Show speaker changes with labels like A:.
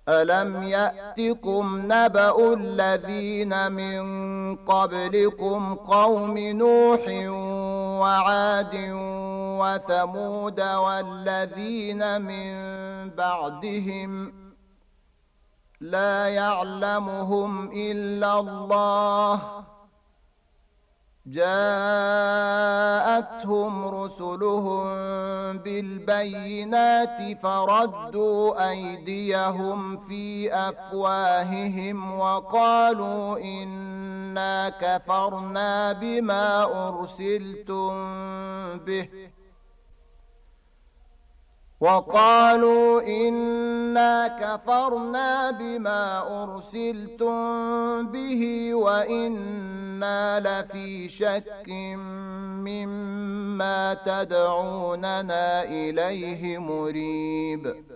A: ألم يأتكم نبأ الذين من قبلكم قوم نوح وعاد وثمود والذين من بعدهم لا يعلمهم إلا الله جاءتهم رسلهم بالبينات فردوا أيديهم في أفواههم وقالوا إنا كفرنا بما أرسلتم به وإنا لفي شك مما تدعوننا إليه مريب